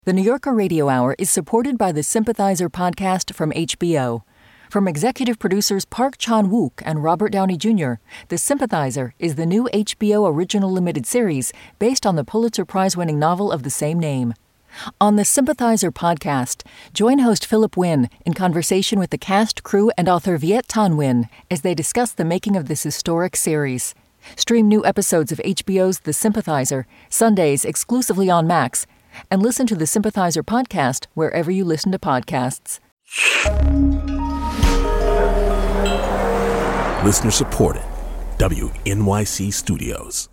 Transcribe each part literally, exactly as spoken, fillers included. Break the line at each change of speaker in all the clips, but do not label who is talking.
The New Yorker Radio Hour is supported by the Sympathizer podcast from H B O. From executive producers Park Chan-wook and Robert Downey Junior, The Sympathizer is the new H B O original limited series based on the Pulitzer Prize-winning novel of the same name. On the Sympathizer podcast, join host Philip Wynn in conversation with the cast, crew, and author Viet Thanh Nguyen as they discuss the making of this historic series. Stream new episodes of H B O's The Sympathizer, Sundays exclusively on Max, and listen to the Sympathizer podcast wherever you listen to podcasts.
Listener supported. W N Y C Studios.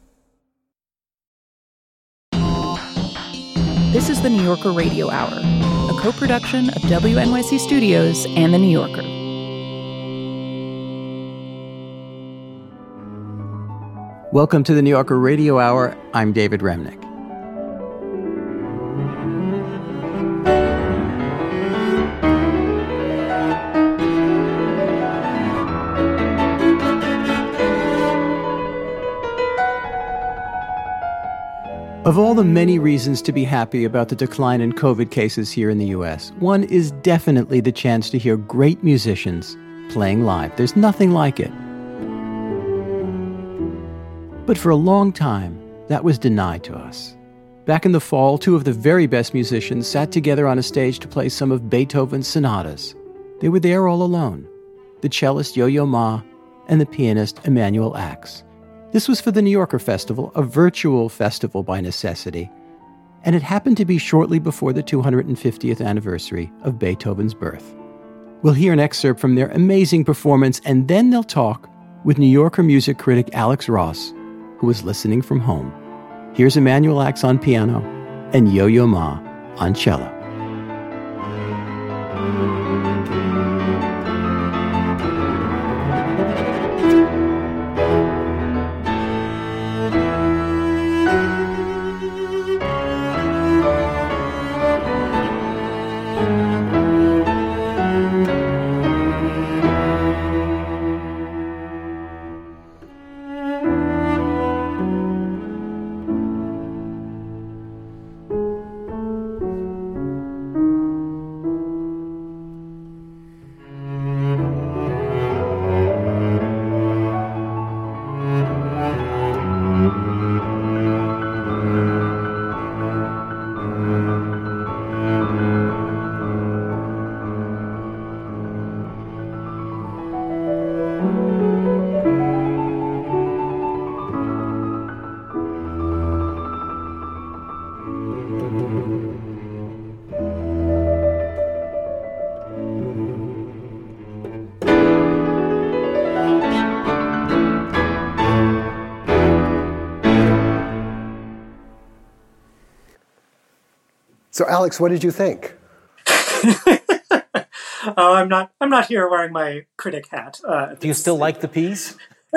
This is the New Yorker Radio Hour, a co-production of W N Y C Studios and The New Yorker.
Welcome to the New Yorker Radio Hour. I'm David Remnick. Of all the many reasons to be happy about the decline in COVID cases here in the U S, one is definitely the chance to hear great musicians playing live. There's nothing like it. But for a long time, that was denied to us. Back in the fall, two of the very best musicians sat together on a stage to play some of Beethoven's sonatas. They were there all alone, the cellist Yo-Yo Ma and the pianist Emanuel Ax. This was for the New Yorker Festival, a virtual festival by necessity, and it happened to be shortly before the two hundred fiftieth anniversary of Beethoven's birth. We'll hear an excerpt from their amazing performance, and then they'll talk with New Yorker music critic Alex Ross, who was listening from home. Here's Emanuel Ax on piano and Yo-Yo Ma on cello.
So, Alex, what did you think?
uh, I'm not. I'm not here wearing my critic hat. Uh,
Do you still like the piece?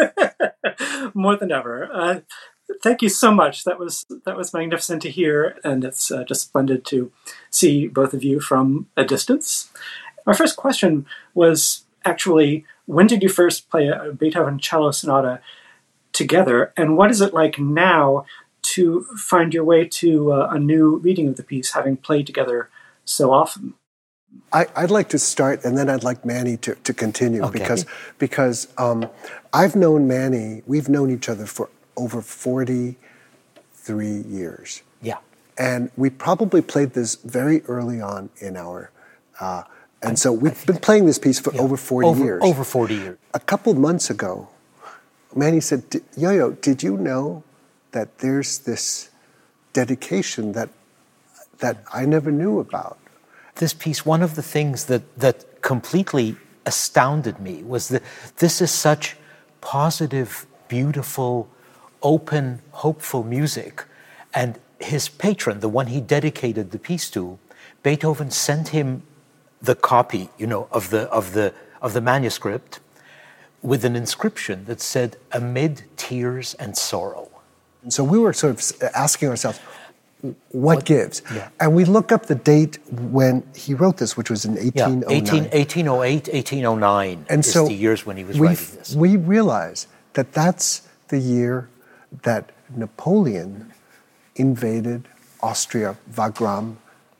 More than ever. Uh, thank you so much. That was that was magnificent to hear, and it's uh, just splendid to see both of you from a distance. Our first question was actually, when did you first play a Beethoven cello sonata together, and what is it like now to find your way to uh, a new reading of the piece, having played together so often?
I, I'd like to start, and then I'd like Manny to, to continue,
okay.
because because um, I've known Manny, we've known each other for over forty-three years.
Yeah.
And we probably played this very early on in our, uh, and I, so we've been playing this piece for yeah, over forty
over,
years.
Over forty years.
A couple of months ago, Manny said, Yo-Yo, did you know that there's this dedication that that I never knew about?
This piece, one of the things that, that completely astounded me was that this is such positive, beautiful, open, hopeful music. And his patron, the one he dedicated the piece to, Beethoven sent him the copy, you know, of the of the of the manuscript with an inscription that said, "Amid tears and sorrow."
And so we were sort of asking ourselves, what, what gives?
Yeah.
And we look up the date when he wrote this, which was in eighteen oh nine.
Yeah, eighteen oh eight, eighteen oh nine
and
is
so
the years when he was
we,
writing this.
We realize that that's the year that Napoleon invaded Austria, Wagram,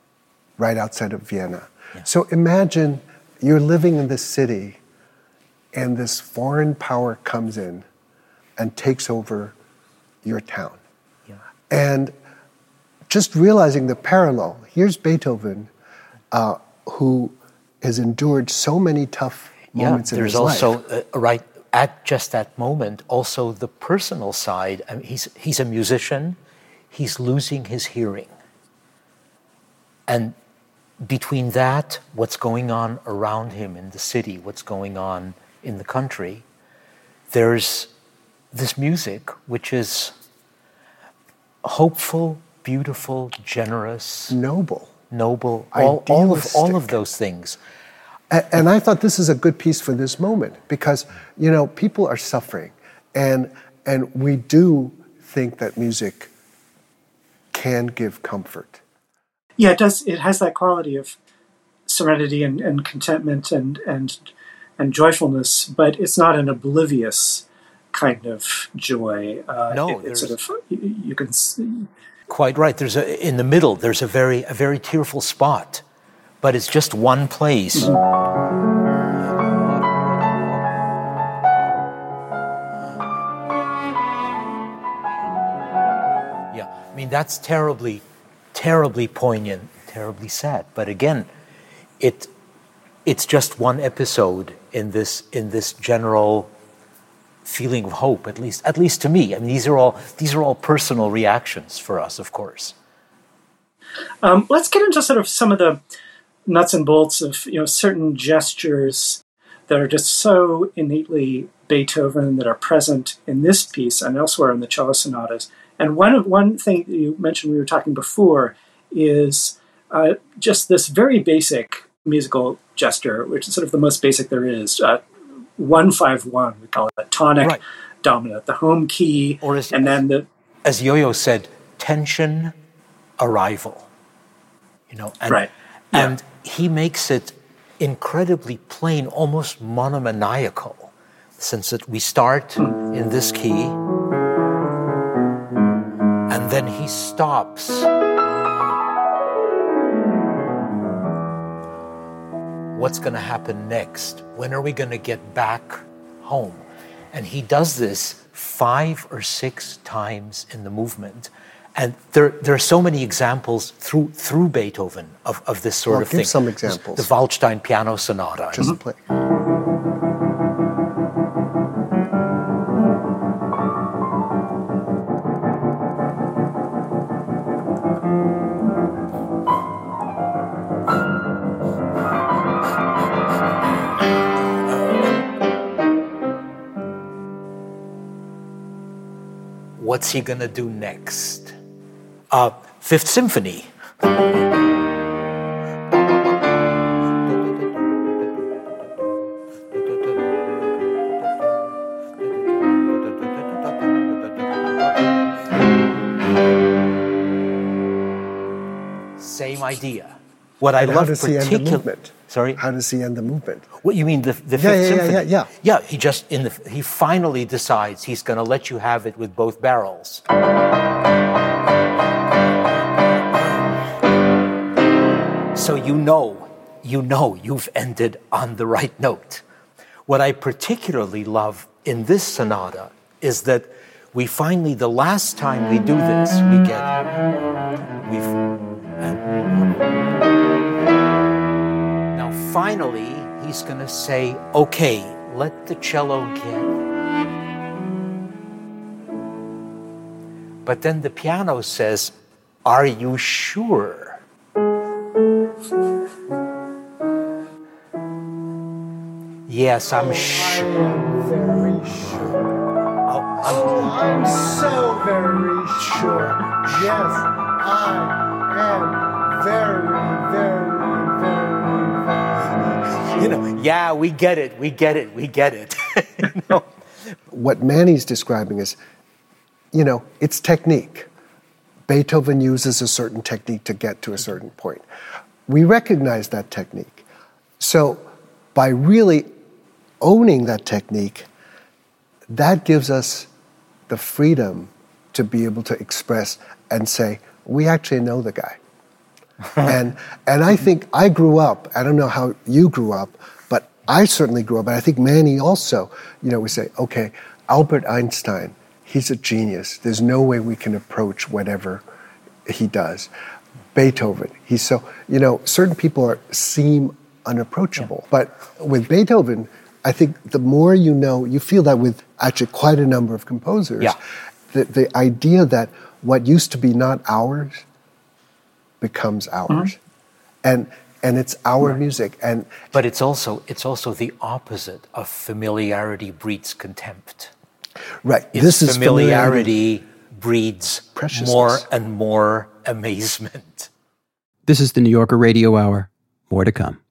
right outside of Vienna.
Yeah.
So imagine you're living in this city and this foreign power comes in and takes over your town.
Yeah.
And just realizing the parallel, here's Beethoven, uh, who has endured so many tough moments
yeah,
in his
life.
life.
There's also, uh, right at just that moment, also the personal side. I mean, he's, he's a musician, he's losing his hearing. And between that, what's going on around him in the city, what's going on in the country, there's this music which is hopeful, beautiful, generous,
noble,
noble, all, all of all of those things.
And, and I thought this is a good piece for this moment because, you know, people are suffering, and and we do think that music can give comfort.
Yeah, it does. It has that quality of serenity and, and contentment and and and joyfulness, but it's not an oblivious kind of joy. Uh,
no,
it, it's sort of you, you can see.
Quite right. There's a in the middle. There's a very a very tearful spot, but it's just one place. Mm-hmm. Yeah, I mean that's terribly, terribly poignant, terribly sad. But again, it it's just one episode in this in this general feeling of hope, at least at least to me. I mean, these are all these are all personal reactions for us, of course.
Um, let's get into sort of some of the nuts and bolts of you know certain gestures that are just so innately Beethoven that are present in this piece and elsewhere in the cello sonatas. And one of one thing that you mentioned we were talking before is uh, just this very basic musical gesture, which is sort of the most basic there is. Uh, one five one, we call it tonic
right.
dominant, the home key,
or as,
and then the
as Yo-Yo said, tension arrival. You know, and,
right.
and
yeah.
he makes it incredibly plain, almost monomaniacal, since that we start in this key, and then he stops. What's going to happen next? When are we going to get back home? And he does this five or six times in the movement. And there, there are so many examples through through Beethoven of, of this sort
well,
of
give
thing.
Some examples.
The Waldstein Piano Sonata.
Just
mm-hmm.
play.
What's he going to do next? Uh, Fifth Symphony. Same idea. What I
and
love
how does he end the movement?
Sorry?
How does he end the movement?
What you mean the the Fifth
yeah, yeah,
Symphony?
Yeah, yeah, yeah.
Yeah, he just in the he finally decides he's going to let you have it with both barrels. So you know, you know you've ended on the right note. What I particularly love in this sonata is that we finally, the last time we do this, we get we've uh, now finally he's going to say, okay, let the cello get. But then the piano says, are you sure? Yes, I'm
oh,
sure.
I'm very sure.
Oh, I'm,
oh, I'm so very sure. Yes, I am very, very, very, very.
You know, yeah, we get it, we get it, we get it. You know?
What Manny's describing is, you know, it's technique. Beethoven uses a certain technique to get to a certain point. We recognize that technique. So by really owning that technique, that gives us the freedom to be able to express and say, we actually know the guy. and and I think I grew up, I don't know how you grew up, but I certainly grew up, and I think Manny also, you know, we say, okay, Albert Einstein, he's a genius. There's no way we can approach whatever he does. Beethoven, he's so, you know, certain people are seem unapproachable. Yeah. But with Beethoven, I think the more you know, you feel that with actually quite a number of composers,
yeah.
the, the idea that what used to be not ours becomes ours. Mm-hmm. And and it's our right. music. And
But it's also it's also the opposite of familiarity breeds contempt.
Right.
It's
this is
familiarity, familiarity breeds
preciousness.
More and more amazement.
This is the New Yorker Radio Hour. More to come.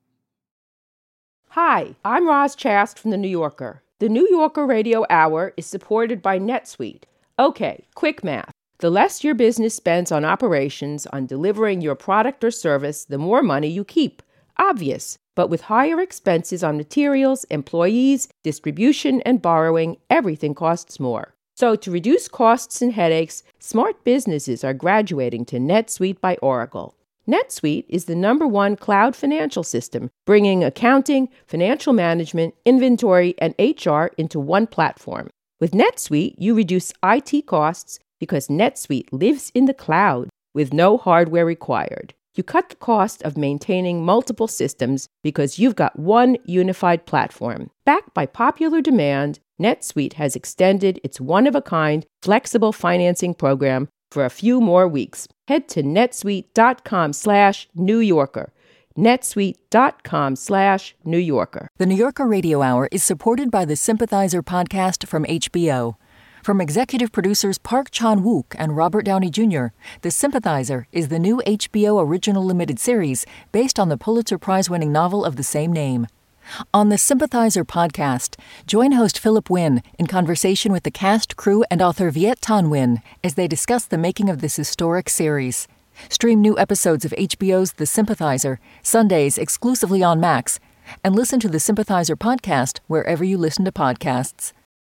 Hi, I'm Roz Chast from The New Yorker. The New Yorker Radio Hour is supported by NetSuite. Okay, quick math. The less your business spends on operations, on delivering your product or service, the more money you keep. Obvious. But with higher expenses on materials, employees, distribution, and borrowing, everything costs more. So to reduce costs and headaches, smart businesses are graduating to NetSuite by Oracle. NetSuite is the number one cloud financial system, bringing accounting, financial management, inventory, and H R into one platform. With NetSuite, you reduce I T costs because NetSuite lives in the cloud with no hardware required. You cut the cost of maintaining multiple systems because you've got one unified platform. Backed by popular demand, NetSuite has extended its one-of-a-kind flexible financing program for a few more weeks. Head to netsuite.com slash New Yorker. netsuite.com slash New Yorker.
The New Yorker Radio Hour is supported by the Sympathizer podcast from H B O. From executive producers Park Chan-wook and Robert Downey Junior, The Sympathizer is the new H B O original limited series based on the Pulitzer Prize-winning novel of the same name. On the Sympathizer podcast, join host Philip Wynn in conversation with the cast, crew, and author Viet Thanh Nguyen as they discuss the making of this historic series. Stream new episodes of H B O's The Sympathizer, Sundays exclusively on Max, and listen to the Sympathizer podcast wherever you listen to podcasts.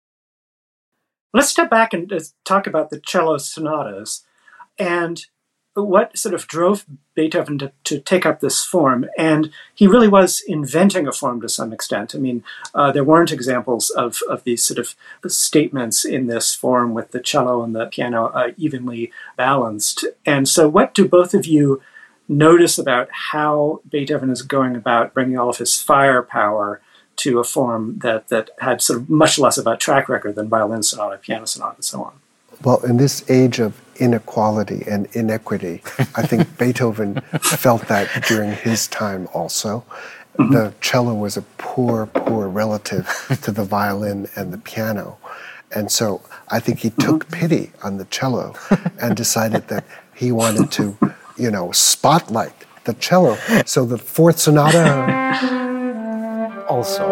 Let's step back and talk about the cello sonatas and what sort of drove Beethoven to, to take up this form. And he really was inventing a form to some extent. I mean, uh, there weren't examples of, of these sort of statements in this form with the cello and the piano uh, evenly balanced. And so what do both of you notice about how Beethoven is going about bringing all of his firepower to a form that, that had sort of much less of a track record than violin sonata, piano sonata, and so on?
Well, in this age of inequality and inequity, I think Beethoven felt that during his time also. Mm-hmm. The cello was a poor, poor relative to the violin and the piano. And so I think he took mm-hmm. pity on the cello and decided that he wanted to, you know, spotlight the cello. So the fourth sonata
also.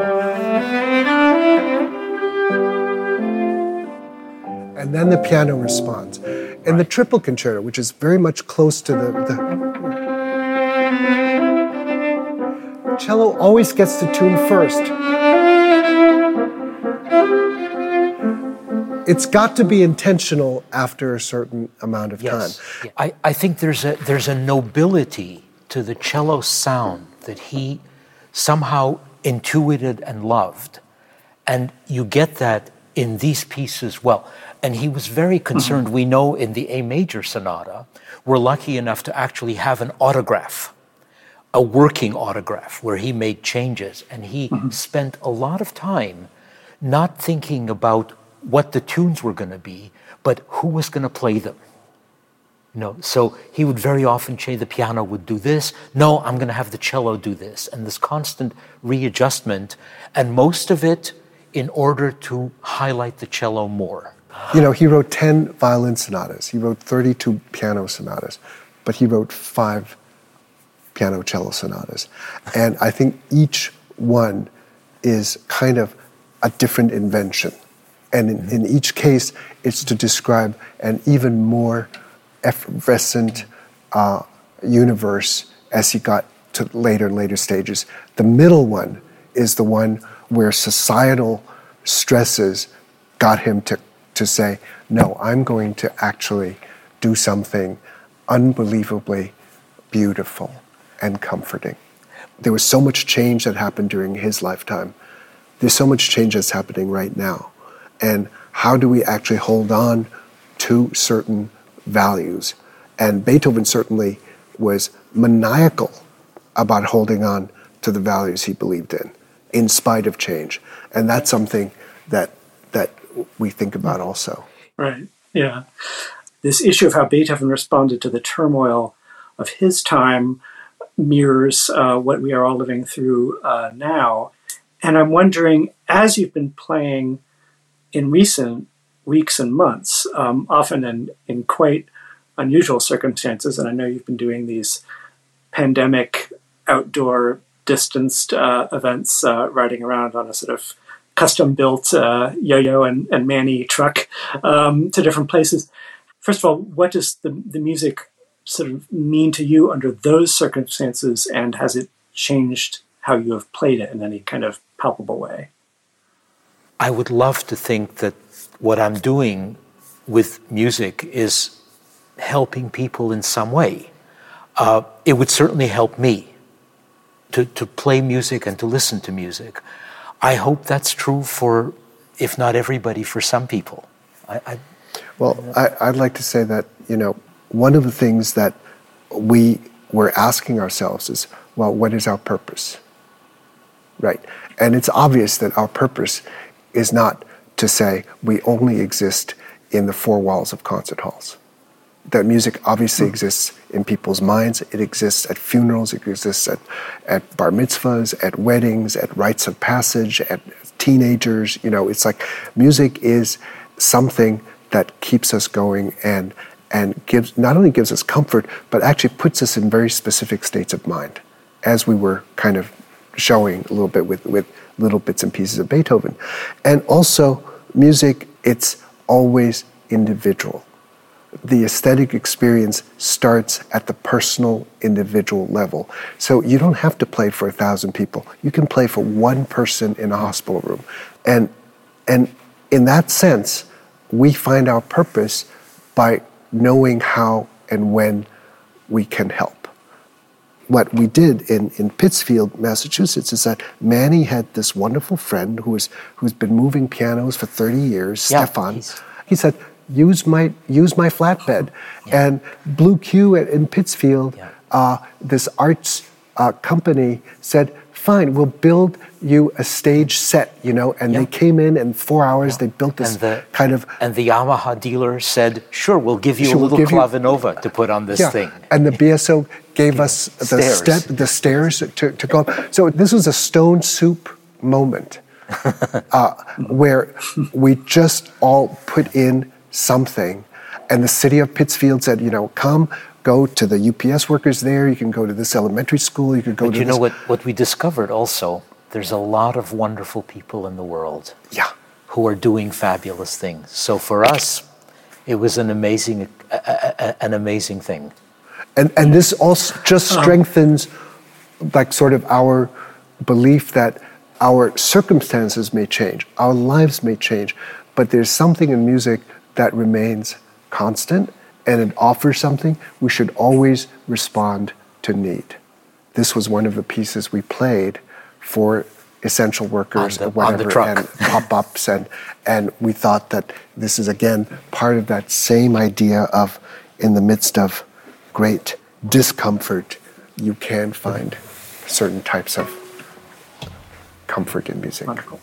And then the piano responds. And the triple concerto, which is very much close to the, the cello always gets the tune first. It's got to be intentional after a certain amount of
yes.
time.
Yeah. I, I think there's a there's a nobility to the cello sound that he somehow intuited and loved. And you get that in these pieces well. And he was very concerned. Mm-hmm. We know in the A major sonata, we're lucky enough to actually have an autograph, a working autograph where he made changes. And he mm-hmm. spent a lot of time not thinking about what the tunes were going to be, but who was going to play them. You know, so he would very often say the piano would do this. No, I'm going to have the cello do this. And this constant readjustment, and most of it in order to highlight the cello more.
You know, he wrote ten violin sonatas. He wrote thirty-two piano sonatas, but he wrote five piano cello sonatas. And I think each one is kind of a different invention. And in, in each case, it's to describe an even more effervescent uh, universe as he got to later and later stages. The middle one is the one where societal stresses got him to, to say, no, I'm going to actually do something unbelievably beautiful and comforting. There was so much change that happened during his lifetime. There's so much change that's happening right now. And how do we actually hold on to certain values? And Beethoven certainly was maniacal about holding on to the values he believed in, in spite of change. And that's something that that we think about also.
Right, yeah. This issue of how Beethoven responded to the turmoil of his time mirrors uh, what we are all living through uh, now. And I'm wondering, as you've been playing in recent weeks and months, um, often in, in quite unusual circumstances, and I know you've been doing these pandemic outdoor distanced uh, events, uh, riding around on a sort of custom-built uh, yo-yo and, and Manny truck um, to different places. First of all, what does the, the music sort of mean to you under those circumstances, and has it changed how you have played it in any kind of palpable way?
I would love to think that what I'm doing with music is helping people in some way. Uh, it would certainly help me to, to play music and to listen to music. I hope that's true for, if not everybody, for some people. I, I,
well, I, I'd like to say that, you know, one of the things that we were asking ourselves is, well, what is our purpose? Right. And it's obvious that our purpose is not to say we only exist in the four walls of concert halls. That music obviously mm. exists in people's minds. It exists at funerals. It exists at, at bar mitzvahs, at weddings, at rites of passage, at teenagers. You know, it's like music is something that keeps us going and and gives not only gives us comfort, but actually puts us in very specific states of mind, as we were kind of showing a little bit with, with little bits and pieces of Beethoven. And also, music, it's always individual. The aesthetic experience starts at the personal, individual level. So you don't have to play for a thousand people. You can play for one person in a hospital room. And, and in that sense, we find our purpose by knowing how and when we can help. What we did in, in Pittsfield, Massachusetts, is that Manny had this wonderful friend who was, who's been moving pianos for thirty years,
yeah,
Stefan. He said, use my use my flatbed. Yeah. And Blue Q at, in Pittsfield, yeah. uh, this arts uh, company said, fine, we'll build you a stage set, you know, and yeah. they came in in four hours, yeah. they built this
the,
kind of...
And the Yamaha dealer said, sure, we'll give you
sure,
a little
we'll
clavinova you, to put on this
yeah.
thing.
And the B S O gave us the
stairs.
step, the stairs to, to go up. So this was a stone soup moment uh, where we just all put in something, and the city of Pittsfield said, you know, come, go to the U P S workers there, you can go to this elementary school, you could go
but
to
you
this.
know what, what we discovered also, there's a lot of wonderful people in the world
yeah.
who are doing fabulous things. So for us, it was an amazing, uh, uh, an amazing thing.
And and this also just strengthens like sort of our belief that our circumstances may change, our lives may change, but there's something in music that remains constant, and it offers something. We should always respond to need. This was one of the pieces we played for essential workers
on the,
or whatever,
on the truck.
and pop-ups, and and we thought that this is again part of that same idea of, in the midst of great discomfort, you can find certain types of comfort in music.
Wonderful.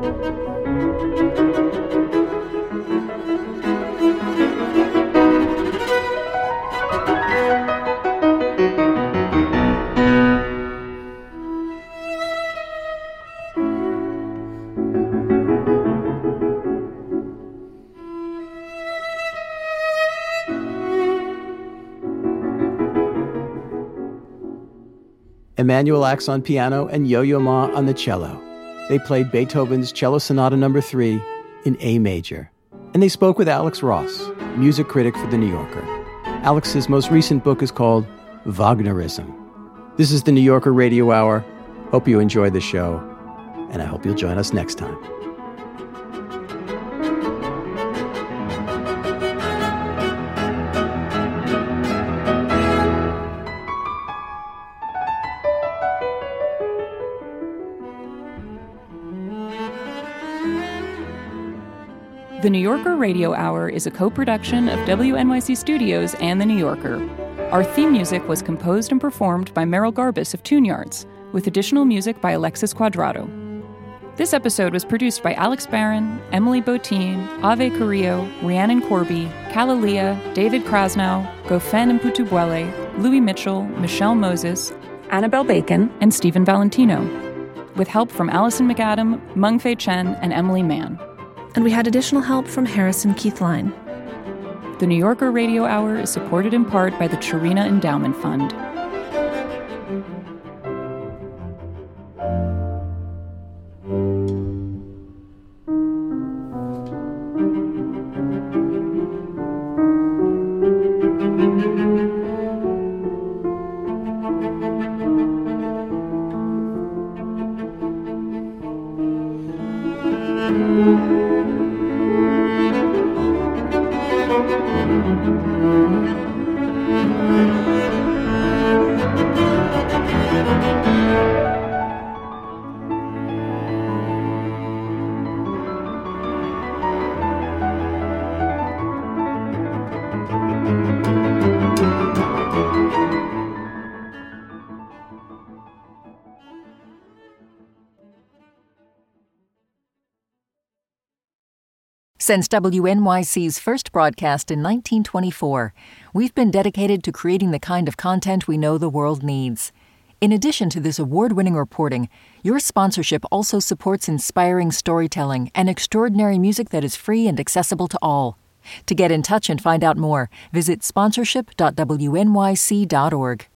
Emanuel Ax on piano and Yo-Yo Ma on the cello. They played Beethoven's Cello Sonata Number three in A major. And they spoke with Alex Ross, music critic for The New Yorker. Alex's most recent book is called Wagnerism. This is the New Yorker Radio Hour. Hope you enjoyed the show, and I hope you'll join us next time.
The New Yorker Radio Hour is a co-production of W N Y C Studios and The New Yorker. Our theme music was composed and performed by Merrill Garbus of Tune Yards, with additional music by Alexis Quadrado. This episode was produced by Alex Barron, Emily Botine, Ave Carrillo, Rhiannon Corby, Kalalia, David Krasnow, Gofen Mputubwele, Louis Mitchell, Michelle Moses, Annabelle Bacon, and Stephen Valentino, with help from Allison McAdam, Meng Fei Chen, and Emily Mann.
And we had additional help from Harrison Keithline.
The New Yorker Radio Hour is supported in part by the Chirina Endowment Fund.
Since W N Y C's first broadcast in nineteen twenty-four, we've been dedicated to creating the kind of content we know the world needs. In addition to this award-winning reporting, your sponsorship also supports inspiring storytelling and extraordinary music that is free and accessible to all. To get in touch and find out more, visit sponsorship dot w n y c dot org.